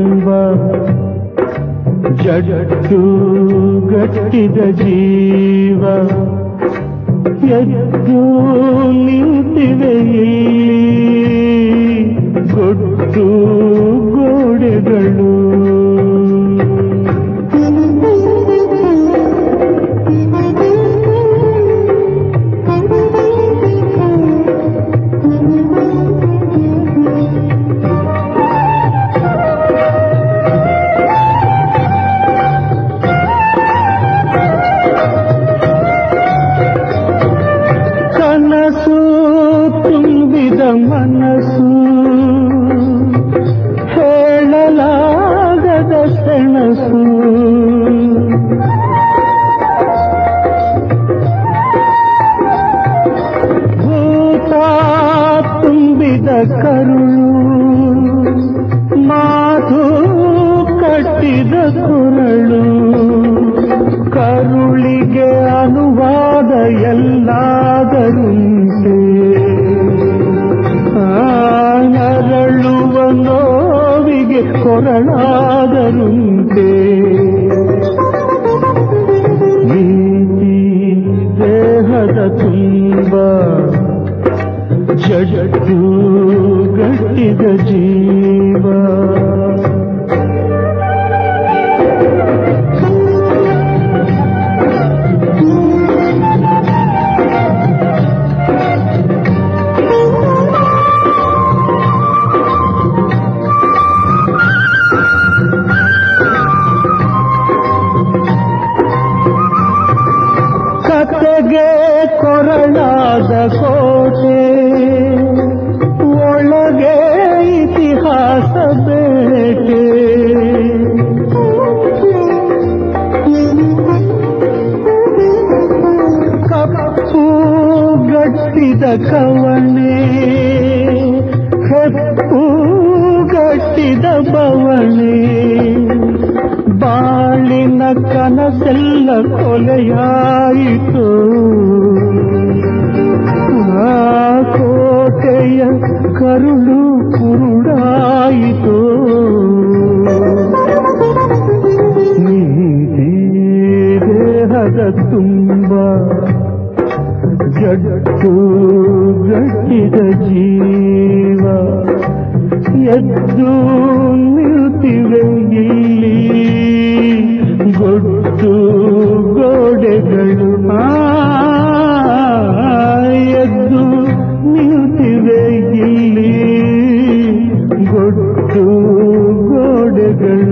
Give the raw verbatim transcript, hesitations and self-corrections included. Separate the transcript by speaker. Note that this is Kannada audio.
Speaker 1: ತುಂಬ ಜಡ್ಡು ಗಟ್ಟಿದ ಜೀವ ಎದ್ದು ನಿಂತಿವೆ ಗೊಟ್ಟು ಗೋಡೆಗಳು. ಕನಸು ತುಂಬಿದ ಮನಸ್ಸು ಹೇಳಲಾಗದ ಸೆಣಸು ಭೂತ ತುಂಬಿದ ಕರುಳು ಮಾತು ಕಟ್ಟಿದ ಕುರಳು ಕರುಳಿಗೆ ಅನುವಾದ ಎಲ್ಲಾದರುಂಟೆ ನರಳುವ ನೋವಿಗೆ ಕೊರಳಾದರುಂಟೆ ನೀತಿ ದೇಹದ ತುಂಬ ಜಡ್ಡು ಗಟ್ಟಿದ ಜೀವ ಕತೆಗೆ ಕೊರಳಾದ ಕೋಟೆ ಒಳಗೆ ಇತಿಹಾಸ ಬೇಟೆ ಕಪ್ಪು ಗಟ್ಟಿದ ಕವಣೆ ಹೆಪ್ಪು ಗಟ್ಟಿದ ಬವಣೆ ಬಾಳಿನ ಕನಸೆಲ್ಲ ಕೊಲೆಯಾಯಿತು ಆ ಕೋಟೆಯ ಕರುಳು ಕುರುಡಾಯಿತು ನೀತಿ ದೇಹದ ತುಂಬ ಜಡ್ಡು ಗಟ್ಟಿದ ಜೀವ ಎದ್ದು ನಿಲ್ತಿವೆ ಇಲ್ಲಿ ಗೊಟ್ಟು ಗೋಡೆಗಳು ಎದ್ದು ನಿಲ್ತಿವೆ ಇಲ್ಲಿ ಗೊಟ್ಟು ಗೋಡೆಗಳು.